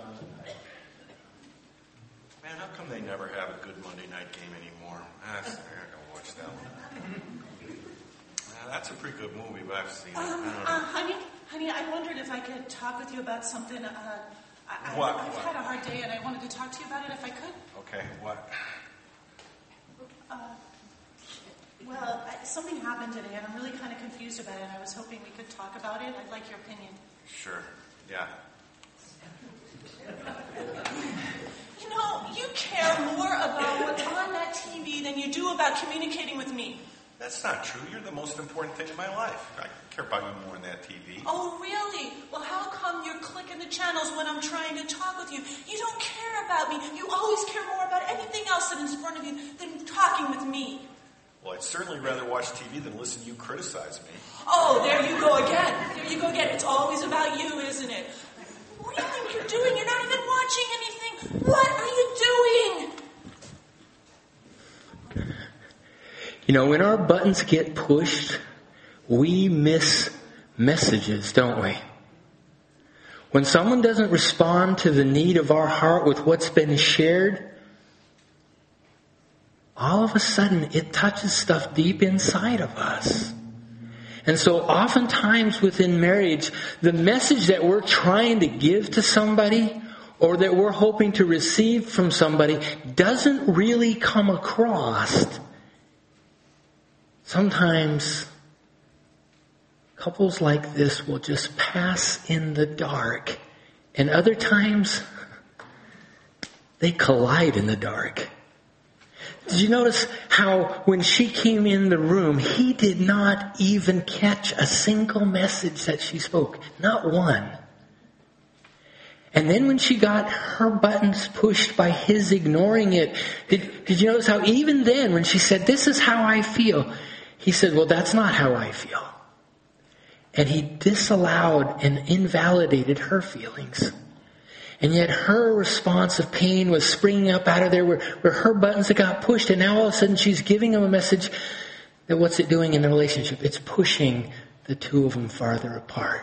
Man, how come they never have a good Monday night game anymore? I'm not gonna watch that one. That's a pretty good movie, but I've seen it. Honey, I wondered if I could talk with you about something. What? I've had a hard day, and I wanted to talk to you about it if I could. Okay, what? Something happened today, and I'm really kind of confused about it, and I was hoping we could talk about it. I'd like your opinion. Sure, yeah. You know, you care more about what's on that TV than you do about communicating with me. That's not true. You're the most important thing in my life. I care about you more than that TV. Oh, really? Well, how come you're clicking the channels when I'm trying to talk with you? You don't care about me. You always care more about anything else that is in front of you than talking with me. Well, I'd certainly rather watch TV than listen to you criticize me. Oh, there you go again. There you go again. It's always about you, isn't it? What do you think you're doing? You're not even watching anything. What are you doing? You know, when our buttons get pushed, we miss messages, don't we? When someone doesn't respond to the need of our heart with what's been shared, all of a sudden it touches stuff deep inside of us. And so oftentimes within marriage, the message that we're trying to give to somebody or that we're hoping to receive from somebody doesn't really come across. Sometimes couples like this will just pass in the dark. And other times, they collide in the dark. Did you notice how when she came in the room, he did not even catch a single message that she spoke? Not one. And then when she got her buttons pushed by his ignoring it, did you notice how even then when she said, "This is how I feel," he said, "Well, that's not how I feel." And he disallowed and invalidated her feelings. And yet her response of pain was springing up out of there where her buttons had got pushed. And now all of a sudden she's giving him a message that what's it doing in the relationship? It's pushing the two of them farther apart.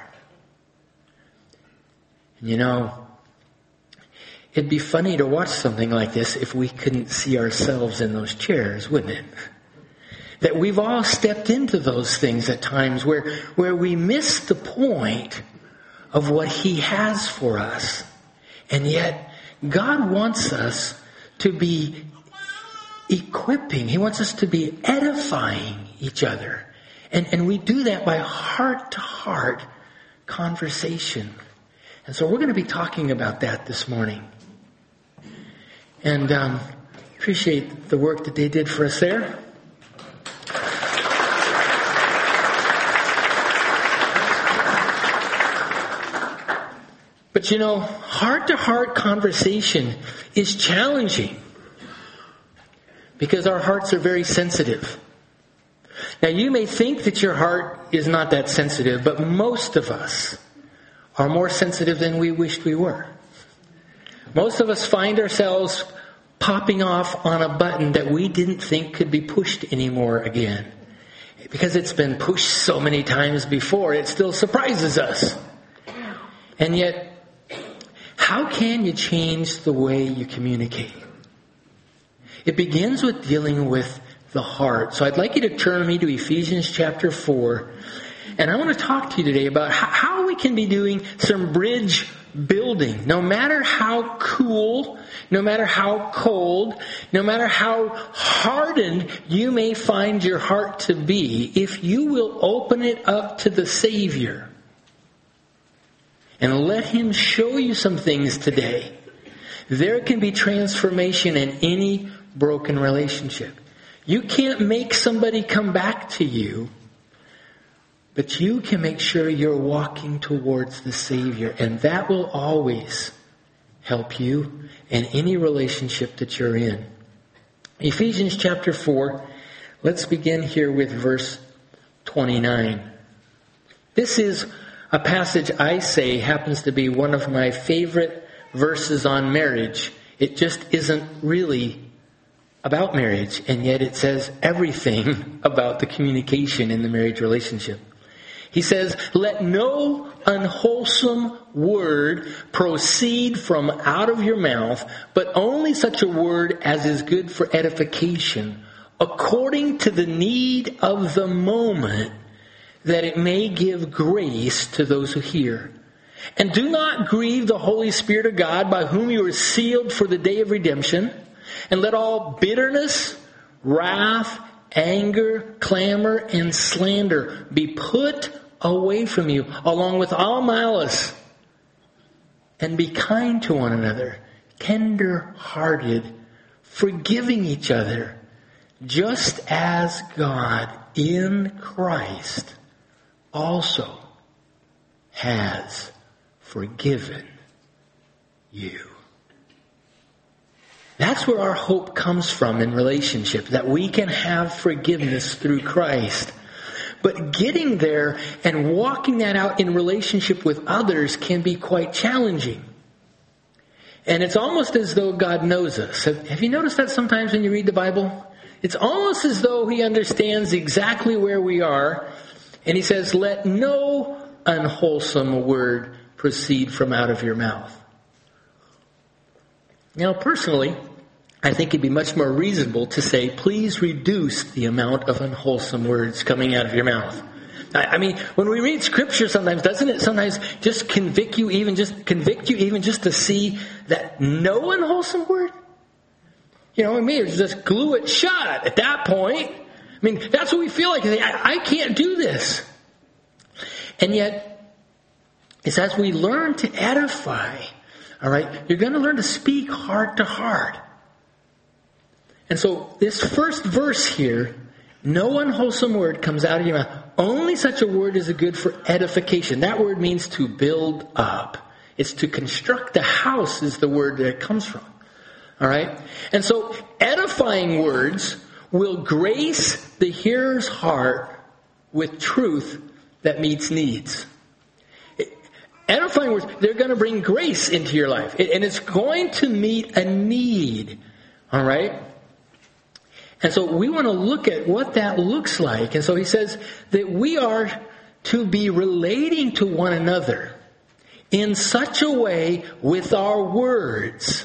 And you know, it'd be funny to watch something like this if we couldn't see ourselves in those chairs, wouldn't it? That we've all stepped into those things at times where we miss the point of what He has for us. And yet, God wants us to be equipping. He wants us to be edifying each other. And we do that by heart-to-heart conversation. And so we're going to be talking about that this morning. And appreciate the work that they did for us there. But you know, heart-to-heart conversation is challenging because our hearts are very sensitive. Now, you may think that your heart is not that sensitive, but most of us are more sensitive than we wished we were. Most of us find ourselves popping off on a button that we didn't think could be pushed anymore again. Because it's been pushed so many times before, it still surprises us. And yet, how can you change the way you communicate? It begins with dealing with the heart. So I'd like you to turn with me to Ephesians chapter 4. And I want to talk to you today about how we can be doing some bridge building. No matter how cool, no matter how cold, no matter how hardened you may find your heart to be, if you will open it up to the Savior and let Him show you some things today, there can be transformation in any broken relationship. You can't make somebody come back to you, but you can make sure you're walking towards the Savior, and that will always help you in any relationship that you're in. Ephesians chapter 4, let's begin here with verse 29. This is a passage I say happens to be one of my favorite verses on marriage. It just isn't really about marriage, and yet it says everything about the communication in the marriage relationship. He says, let no unwholesome word proceed from out of your mouth, but only such a word as is good for edification, according to the need of the moment, that it may give grace to those who hear. And do not grieve the Holy Spirit of God, by whom you are sealed for the day of redemption. And let all bitterness, wrath, anger, clamor, and slander be put away from you, along with all malice. And be kind to one another, tender-hearted, forgiving each other, just as God in Christ also has forgiven you. That's where our hope comes from in relationship, that we can have forgiveness through Christ. But getting there and walking that out in relationship with others can be quite challenging. And it's almost as though God knows us. Have you noticed that sometimes when you read the Bible? It's almost as though He understands exactly where we are. And He says, let no unwholesome word proceed from out of your mouth. Now, personally, I think it'd be much more reasonable to say, please reduce the amount of unwholesome words coming out of your mouth. I mean, when we read Scripture sometimes, doesn't it sometimes just convict you even just to see that no unwholesome word? You know, maybe just glue it shut at that point. I mean, that's what we feel like. I can't do this. And yet, it's as we learn to edify, all right, you're going to learn to speak heart to heart. And so this first verse here, no unwholesome word comes out of your mouth. Only such a word is good for edification. That word means to build up. It's to construct a house is the word that it comes from. All right? And so edifying words will grace the hearer's heart with truth that meets needs. Edifying words, they're going to bring grace into your life. And it's going to meet a need. All right? And so we want to look at what that looks like. And so he says that we are to be relating to one another in such a way with our words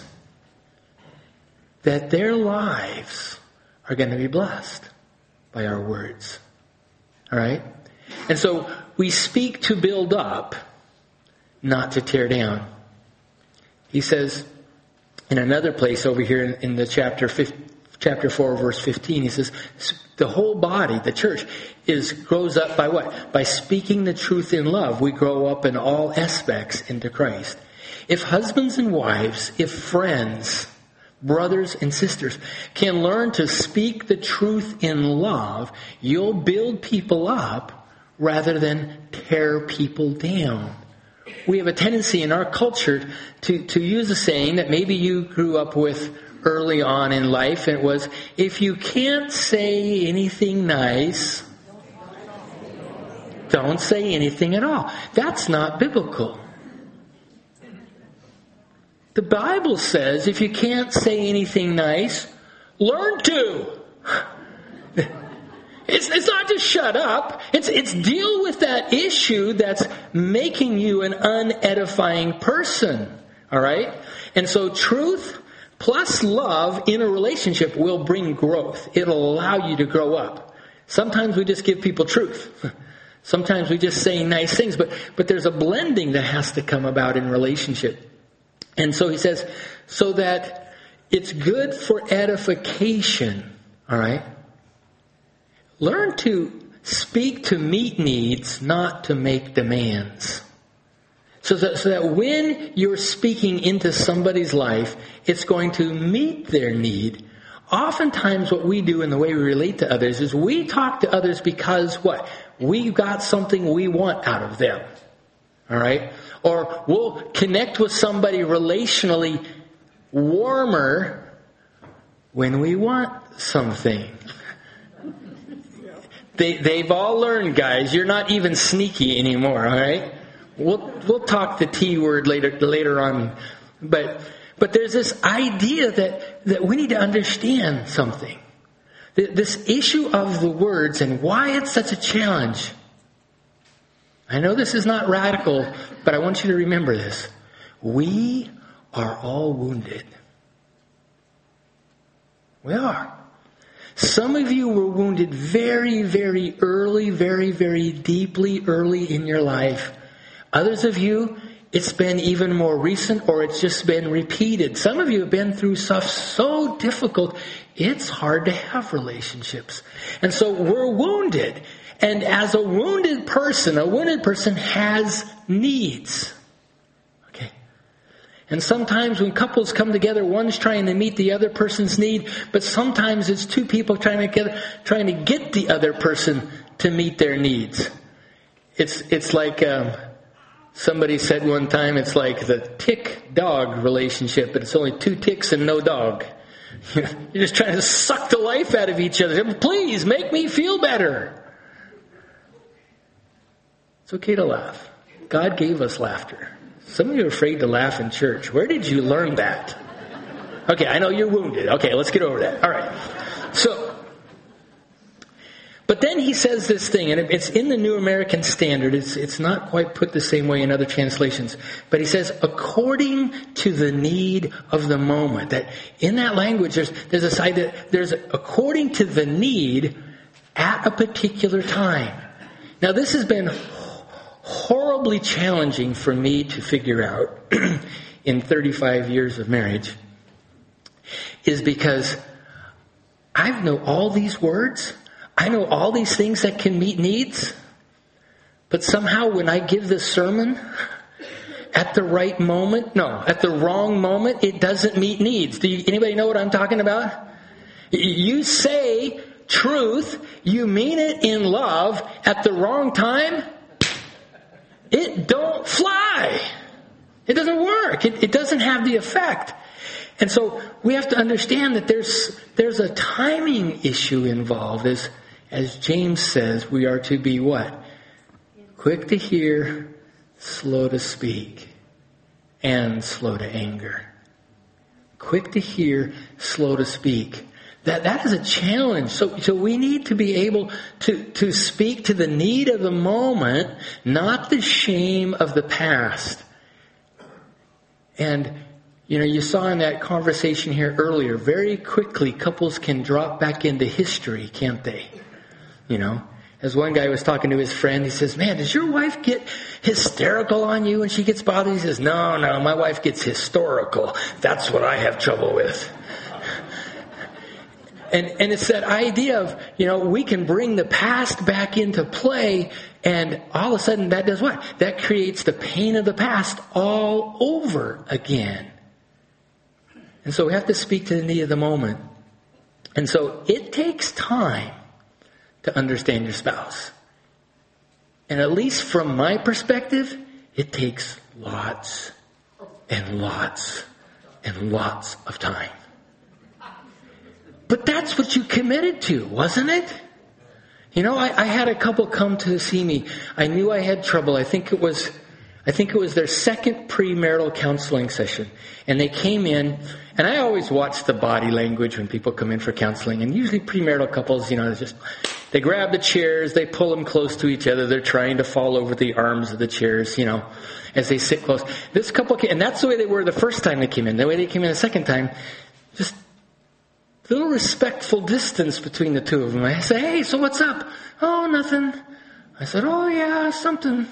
that their lives are going to be blessed by our words. All right? And so we speak to build up, not to tear down. He says in another place over here in the chapter 4, verse 15, he says, the whole body, the church, grows up by what? By speaking the truth in love. We grow up in all aspects into Christ. If husbands and wives, if friends, brothers and sisters can learn to speak the truth in love, you'll build people up rather than tear people down. We have a tendency in our culture to use a saying that maybe you grew up with early on in life. It was, if you can't say anything nice, don't say anything at all. That's not biblical. The Bible says if you can't say anything nice, learn to. It's not just shut up. It's deal with that issue that's making you an unedifying person. All right? And so truth plus love in a relationship will bring growth. It'll allow you to grow up. Sometimes we just give people truth. Sometimes we just say nice things. But there's a blending that has to come about in relationship. And so he says, so that it's good for edification. All right? Learn to speak to meet needs, not to make demands. So that when you're speaking into somebody's life, it's going to meet their need. Oftentimes what we do in the way we relate to others is we talk to others because what? We got something we want out of them. All right? Or we'll connect with somebody relationally warmer when we want something. They've all learned, guys, you're not even sneaky anymore, all right? We'll talk the T word later on. But there's this idea that we need to understand something. This issue of the words and why it's such a challenge. I know this is not radical, but I want you to remember this. We are all wounded. We are. Some of you were wounded very, very early, very, very deeply early in your life. Others of you, it's been even more recent, or it's just been repeated. Some of you have been through stuff so difficult, it's hard to have relationships. And so we're wounded. And as a wounded person has needs. Okay. And sometimes when couples come together, one's trying to meet the other person's need, but sometimes it's two people trying to get the other person to meet their needs. It's like somebody said one time, it's like the tick-dog relationship, but it's only 2 ticks and no dog. You're just trying to suck the life out of each other. Please, make me feel better. It's okay to laugh. God gave us laughter. Some of you are afraid to laugh in church. Where did you learn that? Okay, I know you're wounded. Okay, let's get over that. All right. But then he says this thing, and it's in the New American Standard. It's not quite put the same way in other translations. But he says, according to the need of the moment. That in that language, there's a side that there's according to the need at a particular time. Now, this has been horribly challenging for me to figure out in 35 years of marriage, is because I know all these words. I know all these things that can meet needs. But somehow when I give this sermon at the wrong moment, it doesn't meet needs. Anybody know what I'm talking about? You say truth, you mean it in love, at the wrong time, it don't fly. It doesn't work. It doesn't have the effect. And so we have to understand that there's a timing issue involved. As James says, we are to be what? Quick to hear, slow to speak, and slow to anger. Quick to hear, slow to speak. That is a challenge. So we need to be able to speak to the need of the moment, not the shame of the past. And, you saw in that conversation here earlier, very quickly couples can drop back into history, can't they? As one guy was talking to his friend, he says, man, does your wife get hysterical on you when she gets bothered? He says, no, my wife gets historical. That's what I have trouble with. And it's that idea of, we can bring the past back into play, and all of a sudden that does what? That creates the pain of the past all over again. And so we have to speak to the need of the moment. And so it takes time to understand your spouse. And at least from my perspective, it takes lots and lots and lots of time. But that's what you committed to, wasn't it? I had a couple come to see me. I knew I had trouble. I think it was their second premarital counseling session. And they came in, and I always watch the body language when people come in for counseling. And usually premarital couples, they grab the chairs, they pull them close to each other. They're trying to fall over the arms of the chairs, as they sit close. This couple came, and that's the way they were the first time they came in. The way they came in the second time, just a little respectful distance between the two of them. I say, hey, so what's up? Oh, nothing. I said, oh yeah, something.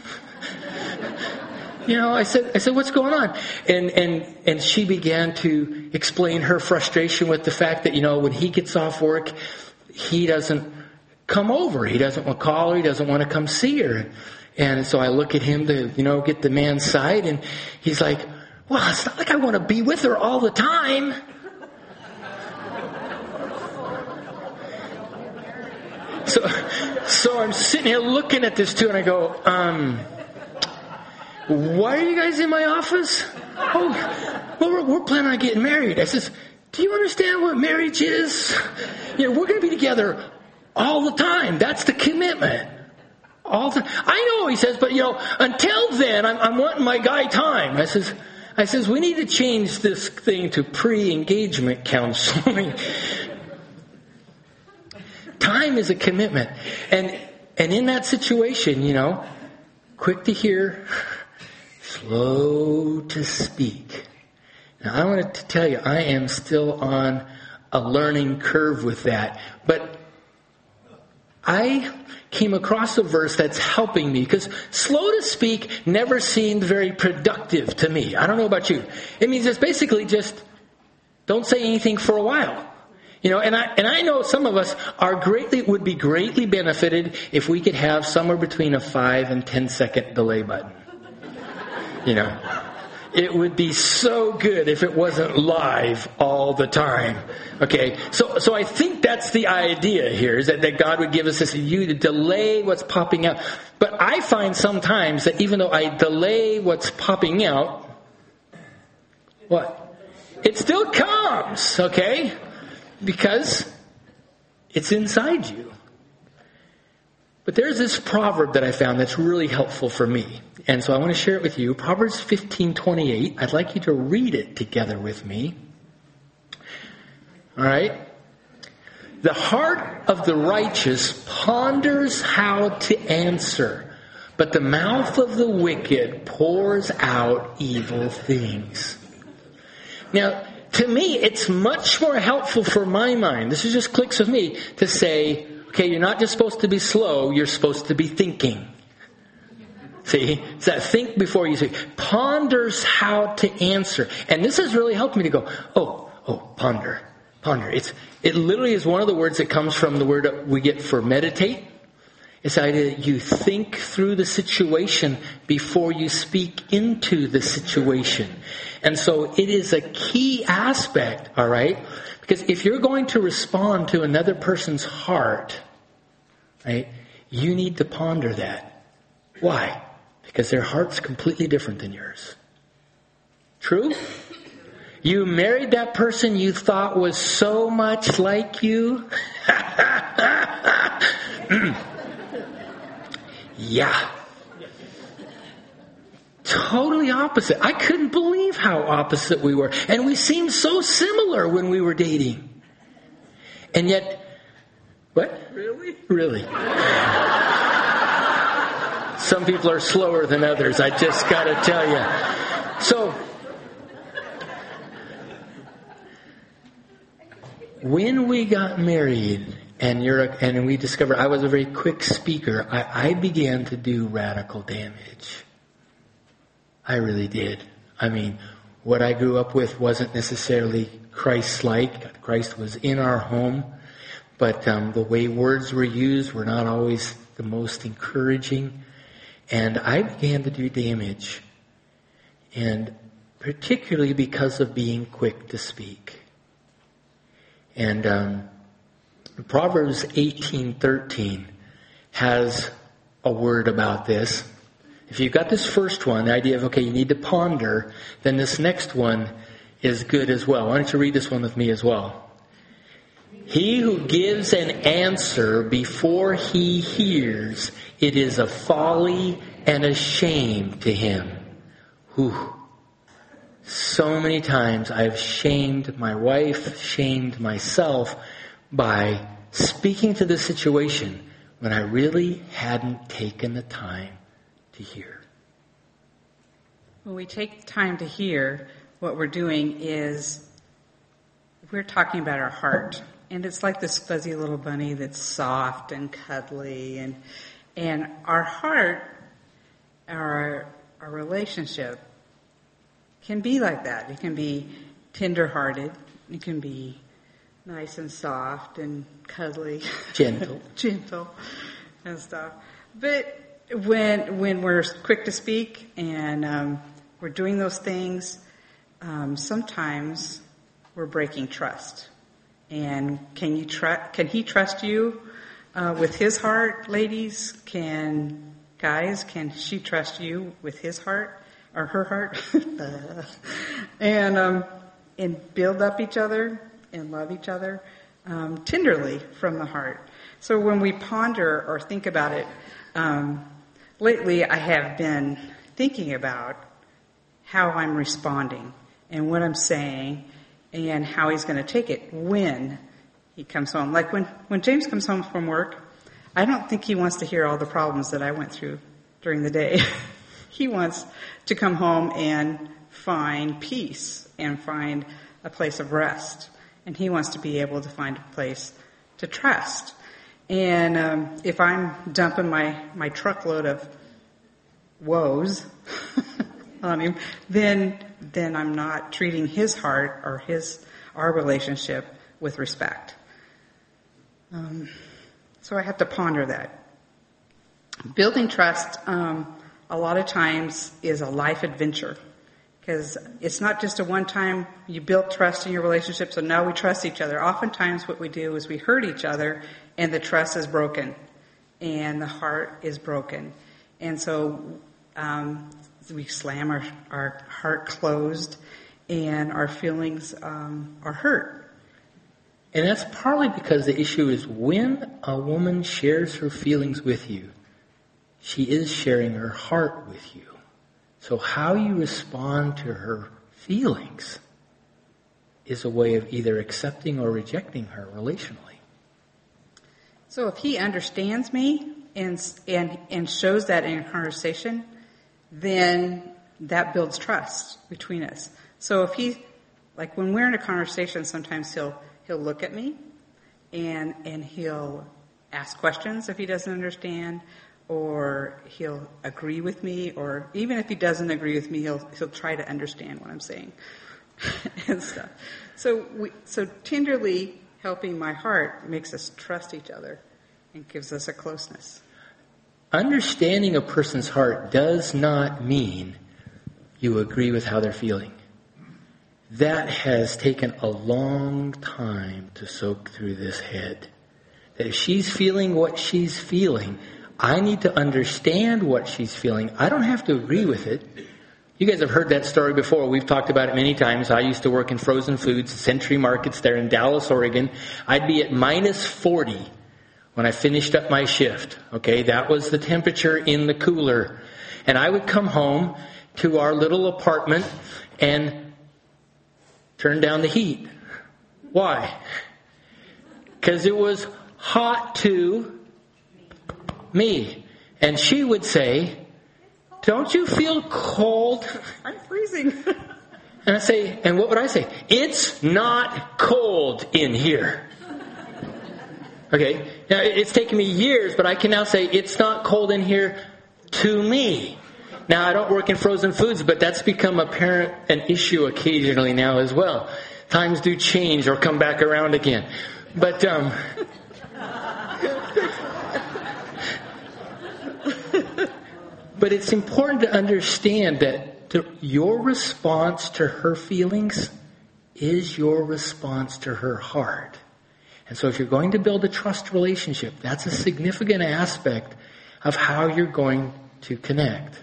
I said, what's going on? And she began to explain her frustration with the fact that, when he gets off work, he doesn't come over. He doesn't want to call her. He doesn't want to come see her. And so I look at him to, get the man's side, and he's like, well, it's not like I want to be with her all the time. So I'm sitting here looking at this too, and I go, why are you guys in my office? Oh, well, we're planning on getting married. I says, do you understand what marriage is? We're going to be together all the time. That's the commitment. I know, he says, but until then, I'm wanting my guy time. I says, we need to change this thing to pre-engagement counseling. Time is a commitment. And in that situation, quick to hear, slow to speak. Now, I wanted to tell you, I am still on a learning curve with that. But I came across a verse that's helping me, because slow to speak never seemed very productive to me. I don't know about you. It means it's basically just don't say anything for a while. And I know some of us would be greatly benefited if we could have somewhere between a 5 and 10 second delay button. It would be so good if it wasn't live all the time. Okay, so I think that's the idea here, is that God would give us this, you to delay what's popping out. But I find sometimes that even though I delay what's popping out, what? It still comes, okay? Because it's inside you. But there's this proverb that I found that's really helpful for me. And so I want to share it with you. Proverbs 15:28. I'd like you to read it together with me. All right? The heart of the righteous ponders how to answer, but the mouth of the wicked pours out evil things. Now, to me, it's much more helpful for my mind, this just clicks with me, to say, okay, you're not just supposed to be slow, you're supposed to be thinking. See? It's that think before you speak. Ponders how to answer. And this has really helped me to go, ponder. Ponder. It literally is one of the words that comes from the word we get for meditate. It's the idea that you think through the situation before you speak into the situation. And so it is a key aspect, all right? Because if you're going to respond to another person's heart, right, you need to ponder that. Why? Because their heart's completely different than yours. True? You married that person you thought was so much like you. Yeah. Totally opposite. I couldn't believe how opposite we were. And we seemed so similar when we were dating. And yet, what? Really? Some people are slower than others, I just got to tell you. So, when we got married and we discovered I was a very quick speaker, I began to do radical damage. I really did. I mean, what I grew up with wasn't necessarily Christ-like. Christ was in our home, but the way words were used were not always the most encouraging. And I began to do damage, and particularly because of being quick to speak. And Proverbs 18:13 has a word about this. If you've got this first one, the idea of, okay, you need to ponder, then this next one is good as well. Why don't you read this one with me as well? He who gives an answer before he hears, it is a folly and a shame to him. Whew. So many times I've shamed my wife, shamed myself by speaking to the situation when I really hadn't taken the time to hear. When we take time to hear, what we're doing is we're talking about our heart. And it's like this fuzzy little bunny that's soft and cuddly. And our heart, our relationship can be like that. It can be tender-hearted. It can be nice and soft and cuddly. Gentle. Gentle and stuff. But when we're quick to speak and we're doing those things, sometimes we're breaking trust. And can he trust you with his heart, ladies? Can she trust you with his heart or her heart? And build up each other and love each other tenderly from the heart. So when we ponder or think about it, lately I have been thinking about how I'm responding and what I'm saying and how he's going to take it when he comes home. Like when James comes home from work, I don't think he wants to hear all the problems that I went through during the day. He wants to come home and find peace and find a place of rest. And he wants to be able to find a place to trust. And if I'm dumping my truckload of woes on him, then I'm not treating his heart or our relationship with respect. So I have to ponder that. Building trust, a lot of times, is a life adventure. Because it's not just a one-time, you built trust in your relationship, so now we trust each other. Oftentimes what we do is we hurt each other, and the trust is broken, and the heart is broken. And so we slam our heart closed, and our feelings are hurt. And that's partly because the issue is when a woman shares her feelings with you, she is sharing her heart with you. So how you respond to her feelings is a way of either accepting or rejecting her relationally. So if he understands me and shows that in a conversation, then that builds trust between us. So if he, like when we're in a conversation, sometimes he'll look at me and he'll ask questions if he doesn't understand, or he'll agree with me, or even if he doesn't agree with me, he'll try to understand what I'm saying and stuff. So tenderly helping my heart makes us trust each other and gives us a closeness. Understanding a person's heart does not mean you agree with how they're feeling. That has taken a long time to soak through this head. That if she's feeling what she's feeling, I need to understand what she's feeling. I don't have to agree with it. You guys have heard that story before. We've talked about it many times. I used to work in frozen foods, Century Markets there in Dallas, Oregon. I'd be at minus 40 when I finished up my shift. Okay, that was the temperature in the cooler. And I would come home to our little apartment and turn down the heat. Why? Because it was hot to me. And she would say, "Don't you feel cold?" I'm freezing. And I say, and what would I say? "It's not cold in here." Okay, now it's taken me years, but I can now say, "It's not cold in here to me." Now I don't work in frozen foods, but that's become an issue occasionally now as well. Times do change or come back around again. But, but it's important to understand that your response to her feelings is your response to her heart. And so if you're going to build a trust relationship, that's a significant aspect of how you're going to connect.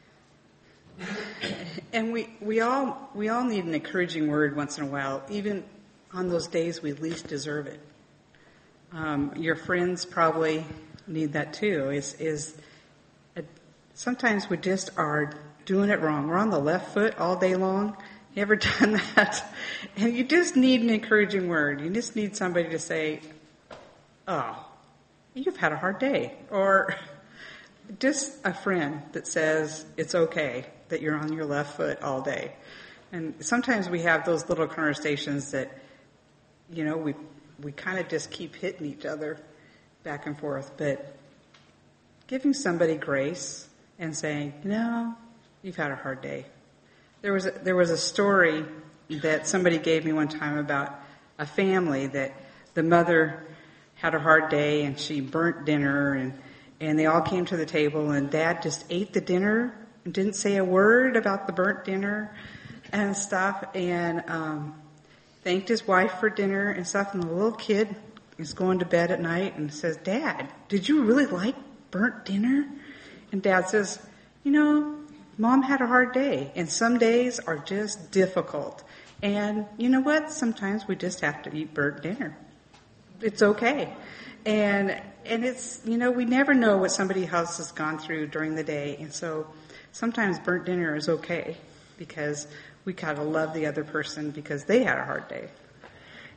And we all need an encouraging word once in a while, even on those days we least deserve it. Your friends probably need that too. Sometimes we just are doing it wrong. We're on the left foot all day long. You ever done that? And you just need an encouraging word. You just need somebody to say, "Oh, you've had a hard day," or just a friend that says it's okay that you're on your left foot all day. And sometimes we have those little conversations that, we kind of just keep hitting each other back and forth. But giving somebody grace and saying, "No, you've had a hard day." There was a story that somebody gave me one time about a family that the mother had a hard day and she burnt dinner and they all came to the table and Dad just ate the dinner and didn't say a word about the burnt dinner and stuff, and thanked his wife for dinner and stuff. And the little kid is going to bed at night and says, "Dad, did you really like burnt dinner?" And Dad says, "Mom had a hard day, and some days are just difficult. And you know what? Sometimes we just have to eat burnt dinner. It's okay." And it's, we never know what somebody else has gone through during the day. And so sometimes burnt dinner is okay because we gotta love the other person because they had a hard day.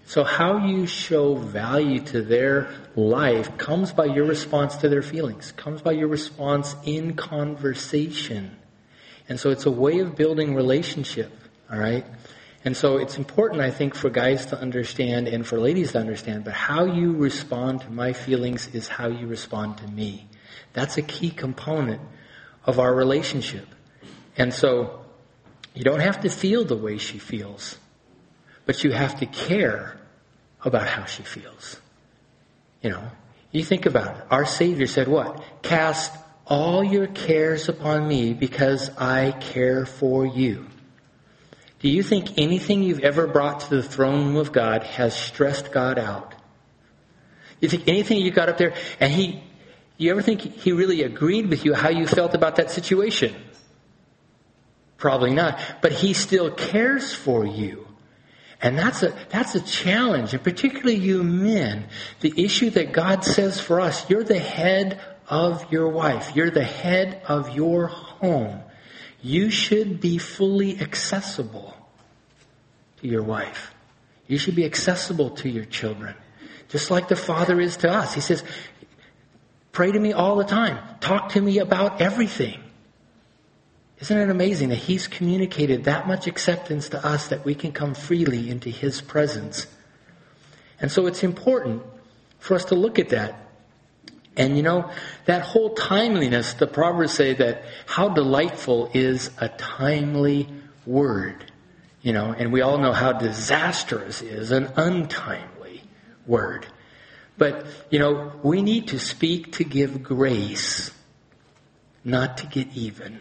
So how you show value to their life comes by your response to their feelings, comes by your response in conversation. And so it's a way of building relationship, all right? And so it's important, I think, for guys to understand and for ladies to understand, but how you respond to my feelings is how you respond to me. That's a key component of our relationship. And so you don't have to feel the way she feels, but you have to care about how she feels. You know, you think about it. Our Savior said what? Cast all your cares upon me because I care for you. Do you think anything you've ever brought to the throne room of God has stressed God out? You think anything you got up there and you ever think he really agreed with you how you felt about that situation? Probably not. But he still cares for you. And that's a challenge, and particularly you men. The issue that God says for us, you're the head of your wife. You're the head of your home. You should be fully accessible to your wife. You should be accessible to your children. Just like the Father is to us. He says, pray to me all the time. Talk to me about everything. Isn't it amazing that He's communicated that much acceptance to us that we can come freely into His presence? And so it's important for us to look at that. And you know, that whole timeliness, the Proverbs say that how delightful is a timely word. You know, and we all know how disastrous is an untimely word. But, you know, we need to speak to give grace, not to get even.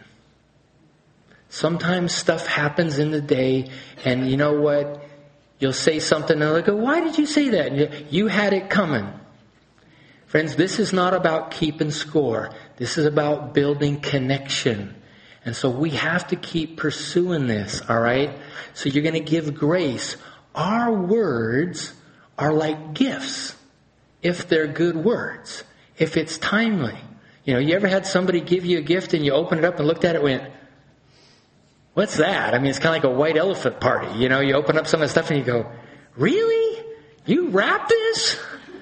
Sometimes stuff happens in the day, and you know what? You'll say something, and they'll go, why did you say that? And you had it coming. Friends, this is not about keeping score. This is about building connection. And so we have to keep pursuing this, all right? So you're going to give grace. Our words are like gifts, if they're good words, if it's timely. You know, you ever had somebody give you a gift and you opened it up and looked at it and went, what's that? I mean, it's kind of like a white elephant party. You know, you open up some of the stuff and you go, really? You wrap this?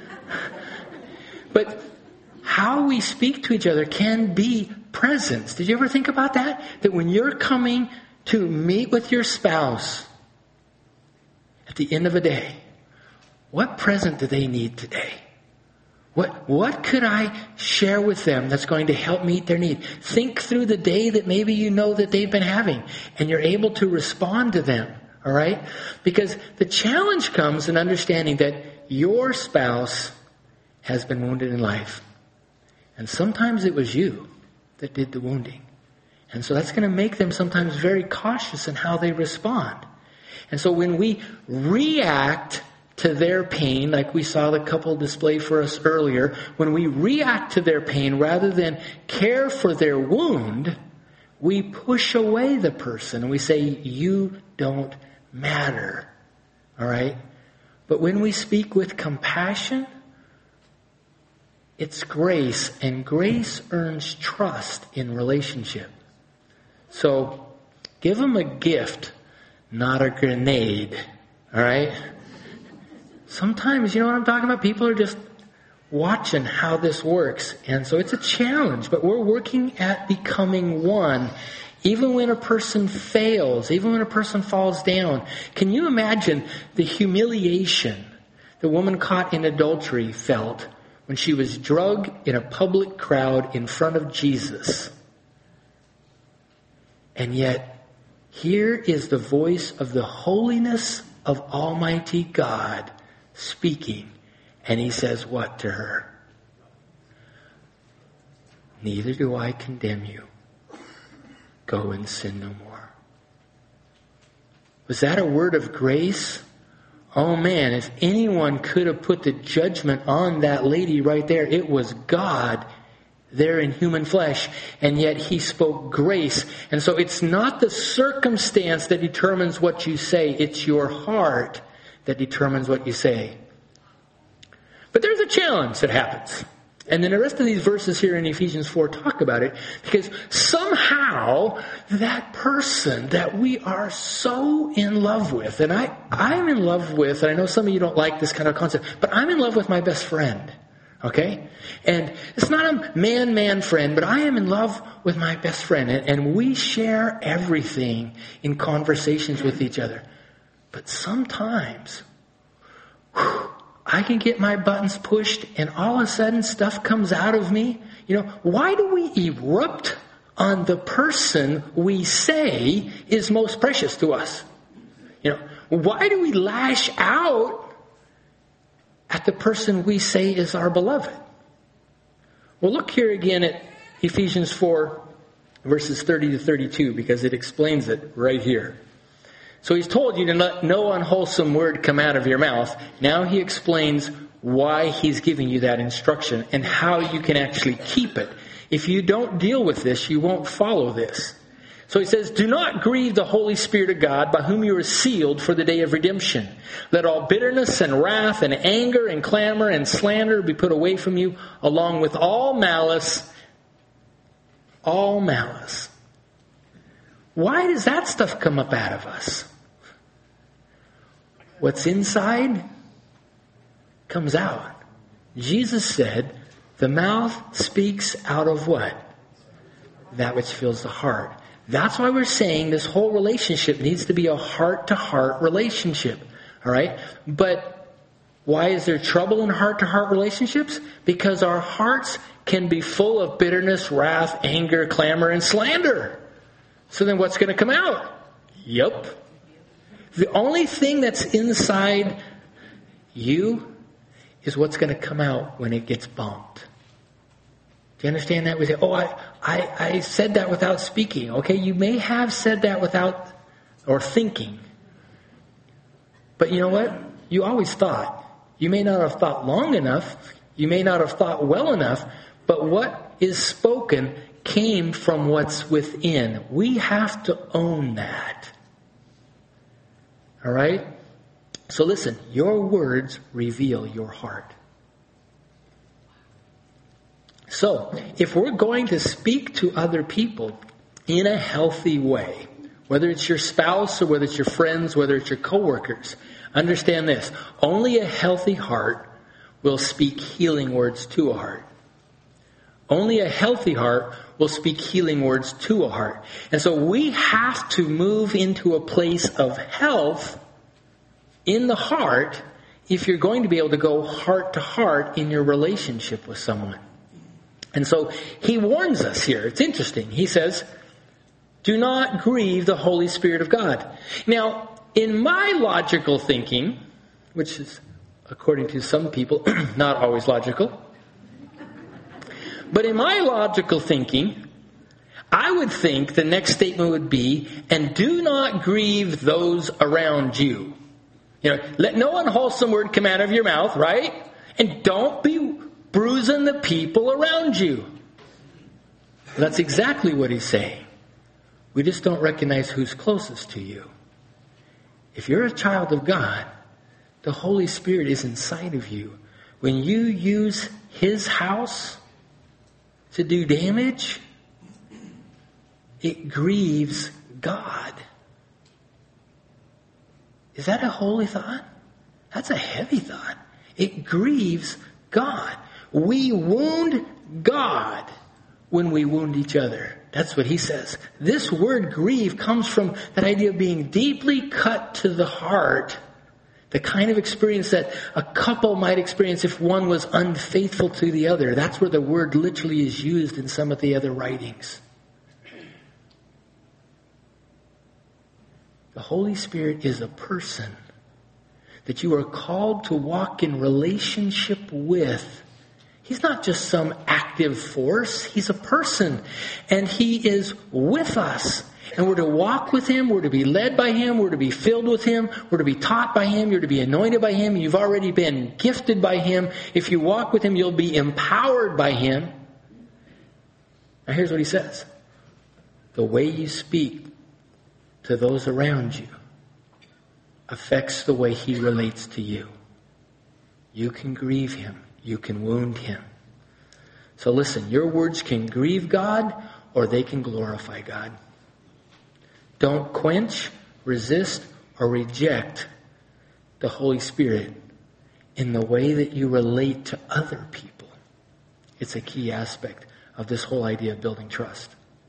But how we speak to each other can be presence. Did you ever think about that? That when you're coming to meet with your spouse at the end of a day, what present do they need today? What could I share with them that's going to help meet their need? Think through the day that maybe you know that they've been having, and you're able to respond to them, all right? Because the challenge comes in understanding that your spouse has been wounded in life. And sometimes it was you that did the wounding. And so that's going to make them sometimes very cautious in how they respond. And so when we react to their pain, like we saw the couple display for us earlier, when we react to their pain rather than care for their wound, we push away the person and we say, you don't matter. All right? But when we speak with compassion, it's grace, and grace earns trust in relationship. So give them a gift, not a grenade. All right? Sometimes, you know what I'm talking about? People are just watching how this works. And so it's a challenge, but we're working at becoming one. Even when a person fails, even when a person falls down. Can you imagine the humiliation the woman caught in adultery felt when she was drugged in a public crowd in front of Jesus? And yet, here is the voice of the holiness of Almighty God speaking. And He says what to her? Neither do I condemn you. Go and sin no more. Was that a word of grace? Oh man, if anyone could have put the judgment on that lady right there, it was God there in human flesh. And yet He spoke grace. And so it's not the circumstance that determines what you say. It's your heart that determines what you say. But there's a challenge that happens. And then the rest of these verses here in Ephesians 4 talk about it, because somehow that person that we are so in love with, and I'm in love with, and I know some of you don't like this kind of concept, but I'm in love with my best friend. Okay? And it's not a man friend, but I am in love with my best friend. And we share everything in conversations with each other. But sometimes, I can get my buttons pushed and all of a sudden stuff comes out of me. Why do we erupt on the person we say is most precious to us? Why do we lash out at the person we say is our beloved? Well, look here again at Ephesians 4, verses 30 to 32, because it explains it right here. So he's told you to let no unwholesome word come out of your mouth. Now he explains why he's giving you that instruction and how you can actually keep it. If you don't deal with this, you won't follow this. So he says, do not grieve the Holy Spirit of God, by whom you are sealed for the day of redemption. Let all bitterness and wrath and anger and clamor and slander be put away from you, along with all malice. All malice. Why does that stuff come up out of us? What's inside comes out. Jesus said, the mouth speaks out of what? That which fills the heart. That's why we're saying this whole relationship needs to be a heart-to-heart relationship. All right? But why is there trouble in heart-to-heart relationships? Because our hearts can be full of bitterness, wrath, anger, clamor, and slander. So then what's going to come out? Yup. The only thing that's inside you is what's going to come out when it gets bumped. Do you understand that? We say, I said that without speaking. Okay, you may have said that without or thinking. But you know what? You always thought. You may not have thought long enough. You may not have thought well enough. But what is spoken came from what's within. We have to own that. All right? So listen, your words reveal your heart. So, if we're going to speak to other people in a healthy way, whether it's your spouse or whether it's your friends, whether it's your coworkers, understand this. Only a healthy heart will speak healing words to a heart. Only a healthy heart will speak healing words to a heart. And so we have to move into a place of health in the heart if you're going to be able to go heart to heart in your relationship with someone. And so he warns us here. It's interesting. He says, do not grieve the Holy Spirit of God. Now, in my logical thinking, which is, according to some people, not always logical, but in my logical thinking, I would think the next statement would be, and do not grieve those around you. Let no unwholesome word come out of your mouth, right? And don't be bruising the people around you. That's exactly what he's saying. We just don't recognize who's closest to you. If you're a child of God, the Holy Spirit is inside of you. When you use his house to do damage, it grieves God. Is that a holy thought? That's a heavy thought. It grieves God. We wound God when we wound each other. That's what he says. This word grieve comes from that idea of being deeply cut to the heart. The kind of experience that a couple might experience if one was unfaithful to the other. That's where the word literally is used in some of the other writings. The Holy Spirit is a person that you are called to walk in relationship with. He's not just some active force. He's a person. And he is with us. And we're to walk with him. We're to be led by him. We're to be filled with him. We're to be taught by him. You're to be anointed by him. You've already been gifted by him. If you walk with him, you'll be empowered by him. Now here's what he says. The way you speak to those around you affects the way he relates to you. You can grieve him. You can wound him. So listen, your words can grieve God or they can glorify God. Don't quench, resist, or reject the Holy Spirit in the way that you relate to other people. It's a key aspect of this whole idea of building trust.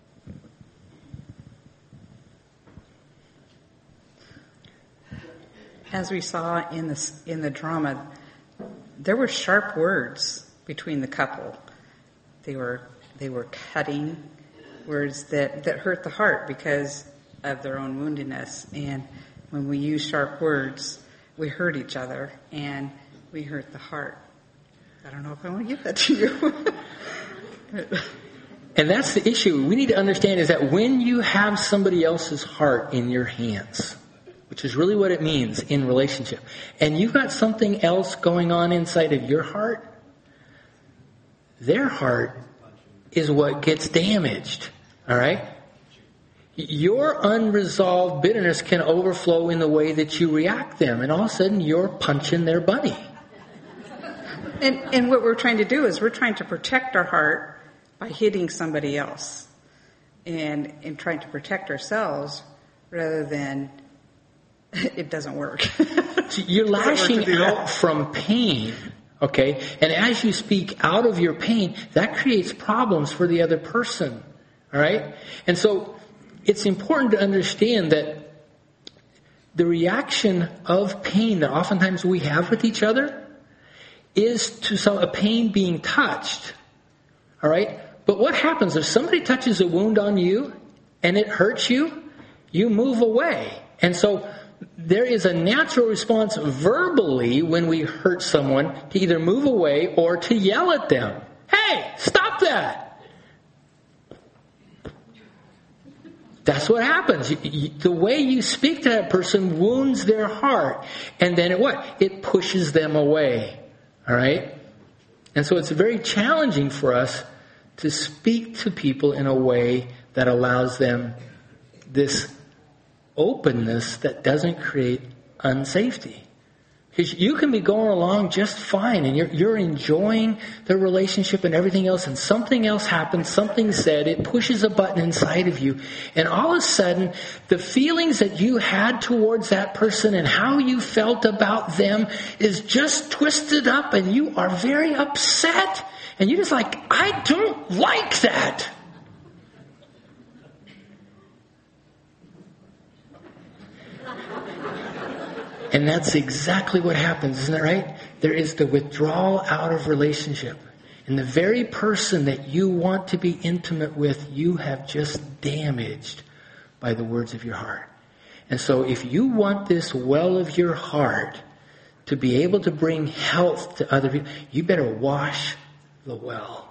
As we saw in the drama, there were sharp words between the couple. They were cutting words that hurt the heart because of their own woundedness. And when we use sharp words, we hurt each other and we hurt the heart. I don't know if I want to give that to you. And that's the issue. We need to understand is that when you have somebody else's heart in your hands, which is really what it means in relationship, and you've got something else going on inside of your heart, their heart is what gets damaged. All right? Your unresolved bitterness can overflow in the way that you react them, and all of a sudden you're punching their bunny. And what we're trying to do is we're trying to protect our heart by hitting somebody else and trying to protect ourselves rather than it doesn't work. You're lashing out from pain, okay? And as you speak out of your pain, that creates problems for the other person, all right? And so it's important to understand that the reaction of pain that oftentimes we have with each other is to a pain being touched, all right? But what happens if somebody touches a wound on you and it hurts you? You move away. And so there is a natural response verbally when we hurt someone to either move away or to yell at them. Hey, stop that! That's what happens. The way you speak to that person wounds their heart. And then it pushes them away. All right? And so it's very challenging for us to speak to people in a way that allows them this openness that doesn't create unsafety. Because you can be going along just fine and you're enjoying the relationship and everything else, and something else happens, something said, it pushes a button inside of you, and all of a sudden the feelings that you had towards that person and how you felt about them is just twisted up and you are very upset and you're just like, I don't like that. And that's exactly what happens, isn't it right? There is the withdrawal out of relationship. And the very person that you want to be intimate with, you have just damaged by the words of your heart. And so if you want this well of your heart to be able to bring health to other people, you better wash the well.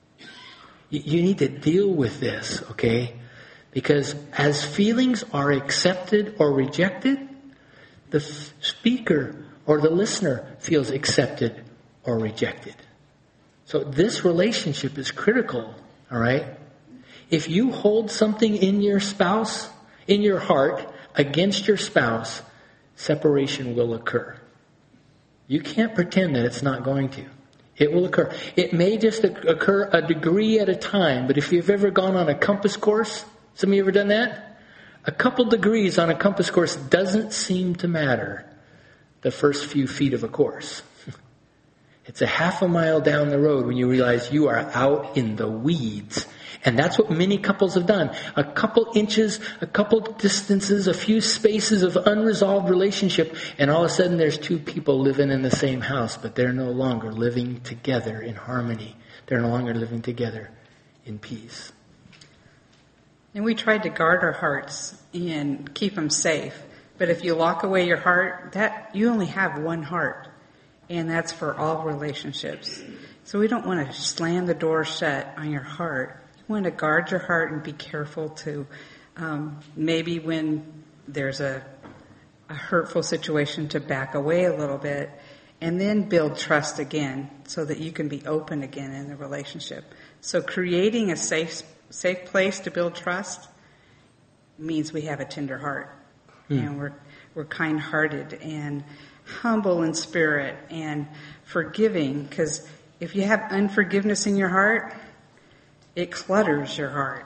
You need to deal with this, okay? Because as feelings are accepted or rejected, the speaker or the listener feels accepted or rejected. So this relationship is critical, all right? If you hold something in your spouse, in your heart, against your spouse, separation will occur. You can't pretend that it's not going to. It will occur. It may just occur a degree at a time, but if you've ever gone on a compass course, some of you ever done that? A couple degrees on a compass course doesn't seem to matter the first few feet of a course. It's a half a mile down the road when you realize you are out in the weeds. And that's what many couples have done. A couple inches, a couple distances, a few spaces of unresolved relationship, and all of a sudden there's two people living in the same house, but they're no longer living together in harmony. They're no longer living together in peace. And we tried to guard our hearts and keep them safe. But if you lock away your heart, that you only have one heart. And that's for all relationships. So we don't want to slam the door shut on your heart. You want to guard your heart and be careful to maybe when there's a hurtful situation to back away a little bit and then build trust again so that you can be open again in the relationship. So creating a safe place to build trust means we have a tender heart. And we're kind-hearted and humble in spirit and forgiving, because If you have unforgiveness in your heart, it clutters your heart.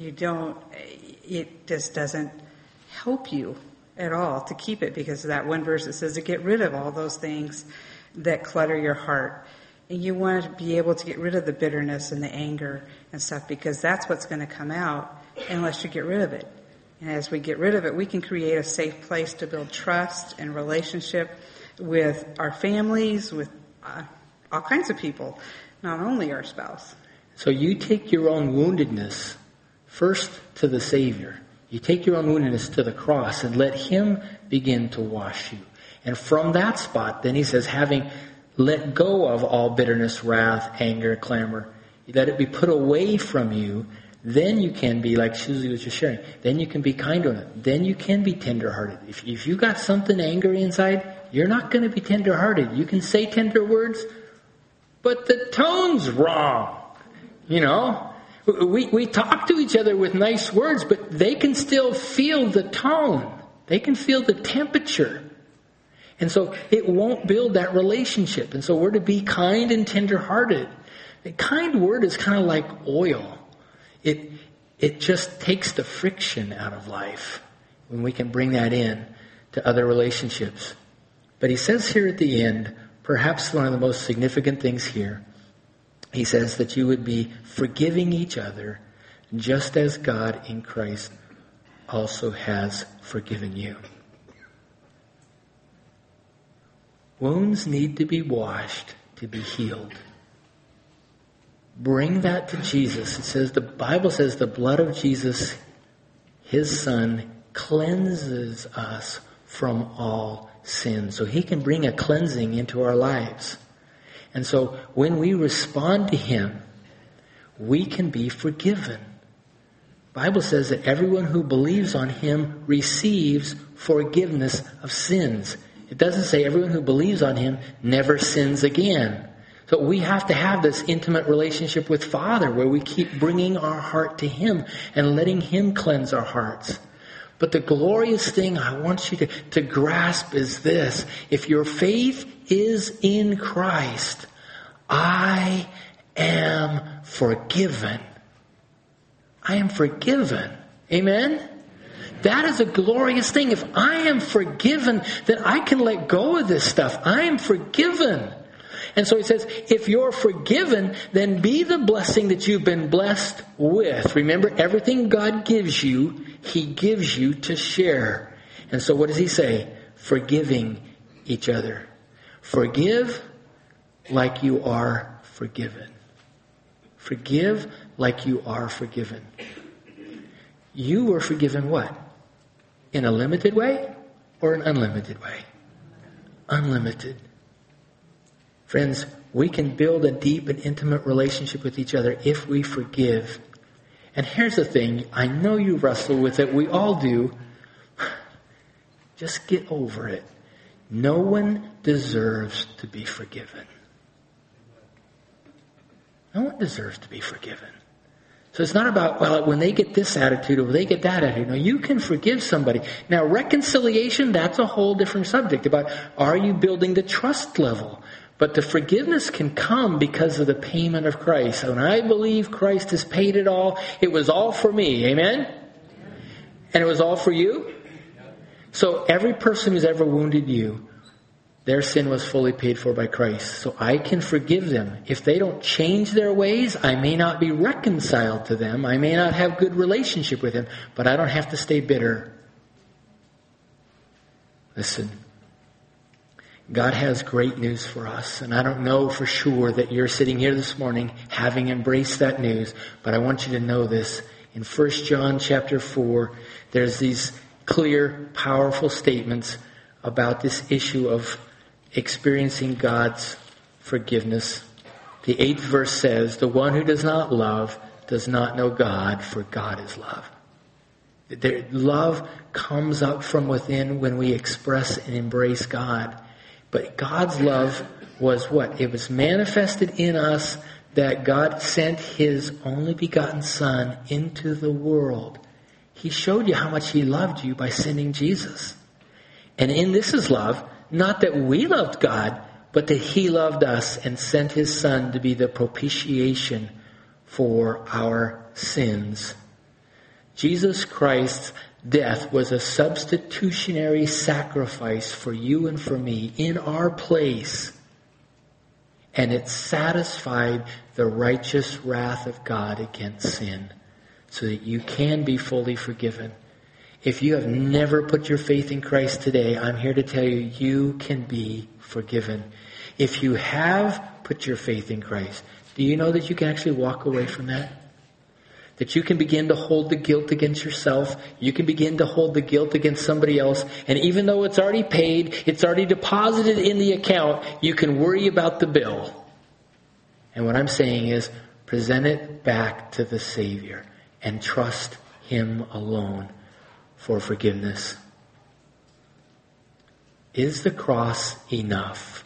It just doesn't help you at all to keep it, because of that one verse that says to get rid of all those things that clutter your heart. And you want to be able to get rid of the bitterness and the anger and stuff, because that's what's going to come out unless you get rid of it. And as we get rid of it, we can create a safe place to build trust and relationship with our families, with all kinds of people, not only our spouse. So you take your own woundedness first to the Savior. You take your own woundedness to the cross and let Him begin to wash you. And from that spot, then he says, having let go of all bitterness, wrath, anger, clamor, let it be put away from you. Then you can be, like Susie was just sharing, then you can be kind to it. Then you can be tenderhearted. If you got something angry inside, you're not going to be tenderhearted. You can say tender words, but the tone's wrong. You know, we talk to each other with nice words, but they can still feel the tone. They can feel the temperature. And so it won't build that relationship. And so we're to be kind and tenderhearted. A kind word is kind of like oil. It just takes the friction out of life when we can bring that in to other relationships. But he says here at the end, perhaps one of the most significant things here, he says that you would be forgiving each other just as God in Christ also has forgiven you. Wounds need to be washed to be healed. Bring that to Jesus. It says, the Bible says the blood of Jesus, His Son, cleanses us from all sin. So He can bring a cleansing into our lives. And so when we respond to Him, we can be forgiven. The Bible says that everyone who believes on Him receives forgiveness of sins. It doesn't say everyone who believes on Him never sins again. So we have to have this intimate relationship with Father where we keep bringing our heart to Him and letting Him cleanse our hearts. But the glorious thing I want you to grasp is this. If your faith is in Christ, I am forgiven. I am forgiven. Amen? That is a glorious thing. If I am forgiven, then I can let go of this stuff. I am forgiven. And so he says, if you're forgiven, then be the blessing that you've been blessed with. Remember, everything God gives you, He gives you to share. And so what does He say? Forgiving each other. Forgive like you are forgiven. Forgive like you are forgiven. You were forgiven what? In a limited way or an unlimited way? Unlimited. Friends, we can build a deep and intimate relationship with each other if we forgive. And here's the thing. I know you wrestle with it. We all do. Just get over it. No one deserves to be forgiven. No one deserves to be forgiven. So it's not about, well, when they get this attitude or they get that attitude. No, you can forgive somebody. Now, reconciliation, that's a whole different subject about, are you building the trust level? But the forgiveness can come because of the payment of Christ. When I believe Christ has paid it all, it was all for me. Amen? And it was all for you? So every person who's ever wounded you, their sin was fully paid for by Christ. So I can forgive them. If they don't change their ways, I may not be reconciled to them. I may not have good relationship with them, but I don't have to stay bitter. Listen. God has great news for us, and I don't know for sure that you're sitting here this morning having embraced that news, but I want you to know this. In 1 John chapter 4, there's these clear, powerful statements about this issue of experiencing God's forgiveness. The 8th verse says, "The one who does not love does not know God, for God is love." Love comes up from within when we express and embrace God. But God's love was what? It was manifested in us that God sent His only begotten Son into the world. He showed you how much He loved you by sending Jesus. And in this is love, not that we loved God, but that he loved us and sent his Son to be the propitiation for our sins. Jesus Christ's death was a substitutionary sacrifice for you and for me in our place. And it satisfied the righteous wrath of God against sin so that you can be fully forgiven. If you have never put your faith in Christ today, I'm here to tell you, you can be forgiven. If you have put your faith in Christ, do you know that you can actually walk away from that? That you can begin to hold the guilt against yourself. You can begin to hold the guilt against somebody else. And even though it's already paid, it's already deposited in the account, you can worry about the bill. And what I'm saying is, present it back to the Savior and trust him alone for forgiveness. Is the cross enough?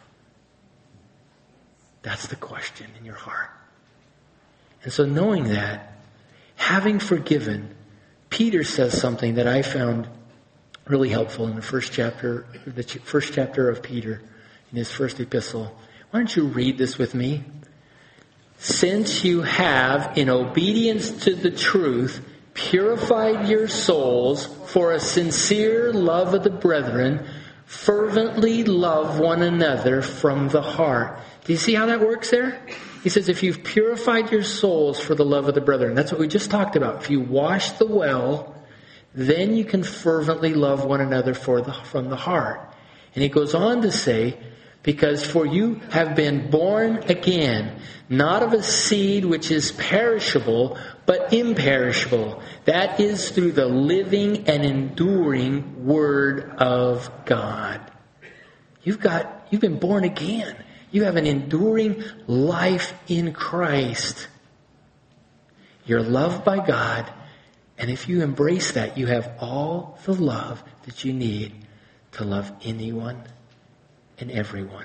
That's the question in your heart. And so knowing that, having forgiven, Peter says something that I found really helpful in the first chapter of Peter, in his first epistle. Why don't you read this with me? Since you have, in obedience to the truth, purified your souls for a sincere love of the brethren, fervently love one another from the heart. Do you see how that works there? He says, if you've purified your souls for the love of the brethren, that's what we just talked about. If you wash the well, then you can fervently love one another from the heart. And he goes on to say, because for you have been born again, not of a seed which is perishable, but imperishable. That is through the living and enduring Word of God. You've been born again. You have an enduring life in Christ. You're loved by God. And if you embrace that, you have all the love that you need to love anyone and everyone.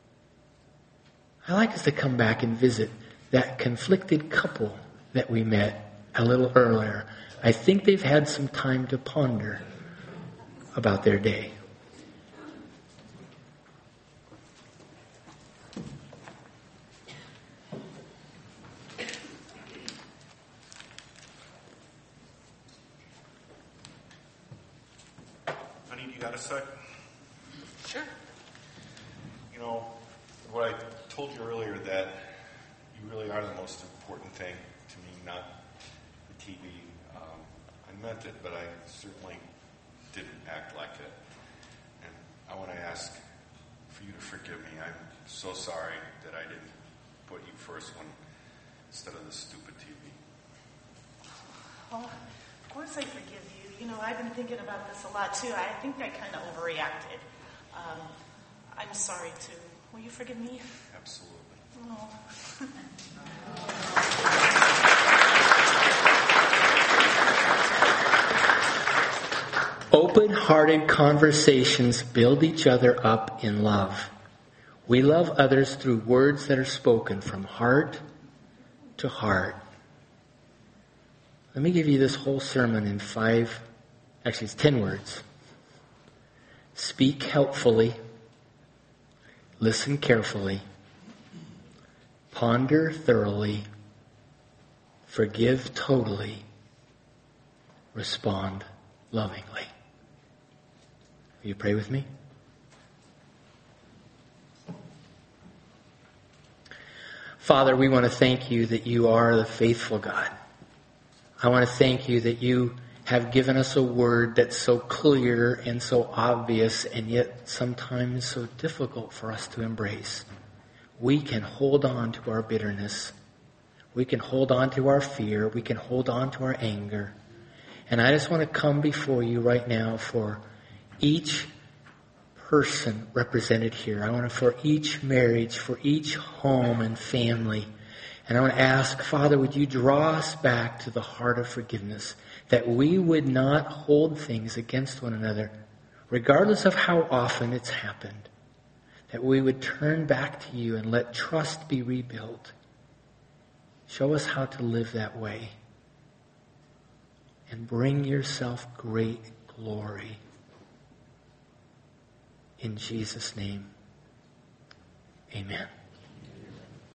I like us to come back and visit that conflicted couple that we met a little earlier. I think they've had some time to ponder about their day. Honey, you got a sec? Sure. You know, what I told you earlier, that you really are the most important thing to me, not the TV. I meant it, but I certainly didn't act like it. And I want to ask for you to forgive me. I'm so sorry that I didn't put you first one instead of the stupid TV. Well, of course I forgive you. You know, I've been thinking about this a lot, too. I think I kind of overreacted. I'm sorry, too. Will you forgive me? Absolutely. Oh. Open-hearted conversations build each other up in love. We love others through words that are spoken from heart to heart. Let me give you this whole sermon in it's 10 words. Speak helpfully. Listen carefully. Ponder thoroughly. Forgive totally. Respond lovingly. Will you pray with me? Father, we want to thank you that you are the faithful God. I want to thank you that you have given us a word that's so clear and so obvious and yet sometimes so difficult for us to embrace. We can hold on to our bitterness. We can hold on to our fear. We can hold on to our anger. And I just want to come before you right now for each person represented here. I want to, for each marriage, for each home and family. And I want to ask, Father, would you draw us back to the heart of forgiveness, that we would not hold things against one another, regardless of how often it's happened, that we would turn back to you and let trust be rebuilt. Show us how to live that way and bring yourself great glory. In Jesus' name, Amen.